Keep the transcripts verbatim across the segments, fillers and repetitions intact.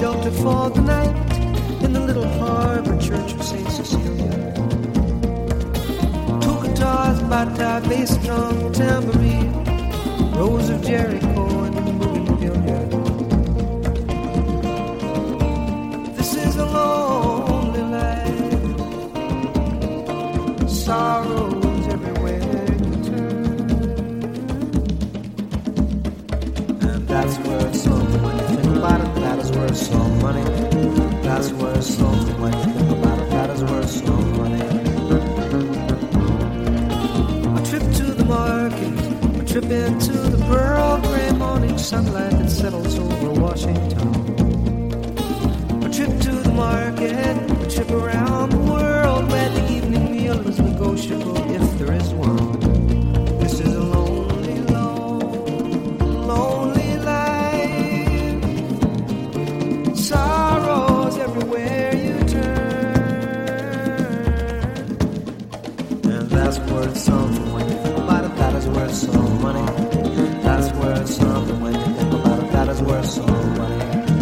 shelter for the night in the little harbor church of Saint Cecilia. Two guitars, bata, bass drum, tambourine, Rose of Jericho and bougainvillea. This is a lonely life, sorrows everywhere you turn, and that's where it's on when you think about it. That is where it's on money. That's where it's on when you think about it. That is where it's on money. A trip to the market, a trip into the pearl gray morning sunlight that settles over Washington. A trip to the market, a trip around the world where the evening meal is negotiable if there is one. This is a lonely, lone, lonely life. Sorrows everywhere you turn, and that's where it's something when you think about it. That is where it's some money. That's where it's something when you think about it. That is where it's some money.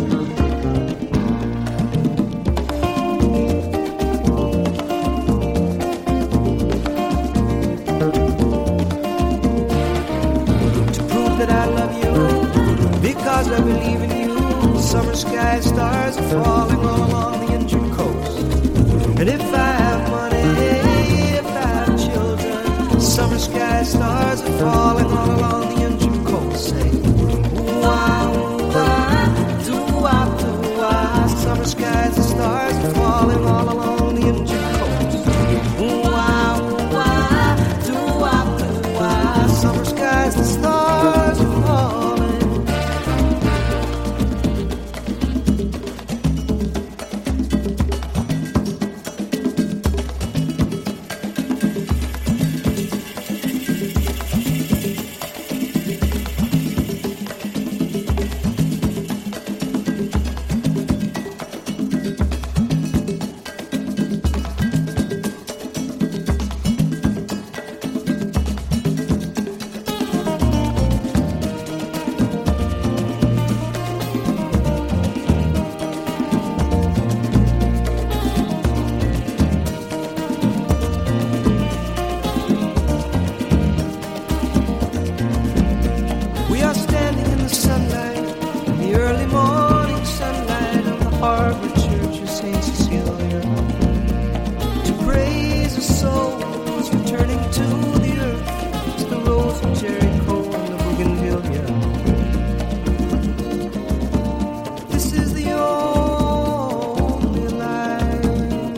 To prove that I love you, because I believe in you, summer sky stars are falling all along the injured coast. And if I have money, if I have children, summer sky stars are falling all along the injured coast. Say, ooh-ah, ooh-ah, doo-ah, doo-ah. Summer skies and stars are falling all along the injured coast. Ooh-ah, ooh-ah, doo-ah, doo-ah. Summer skies and stars are falling. We are standing in the sunlight, in the early morning sunlight of the harbor church of Saint Cecilia, to praise the souls returning to the earth. It's the Rose of Jericho and the bougainvillea. This is the only life.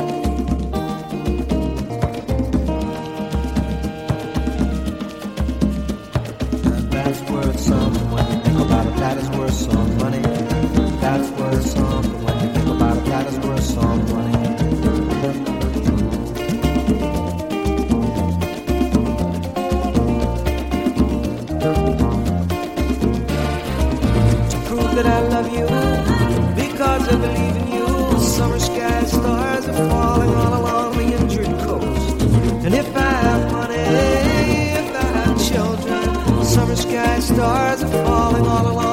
And that's where it's something when you think about it. That is where it's some money. That's where it's something when you think about it. That is where it's some money. To prove that I love you, because I believe in you, summer sky stars are falling all along the injured coast. And if I have money, if I have children, summer sky stars are falling all along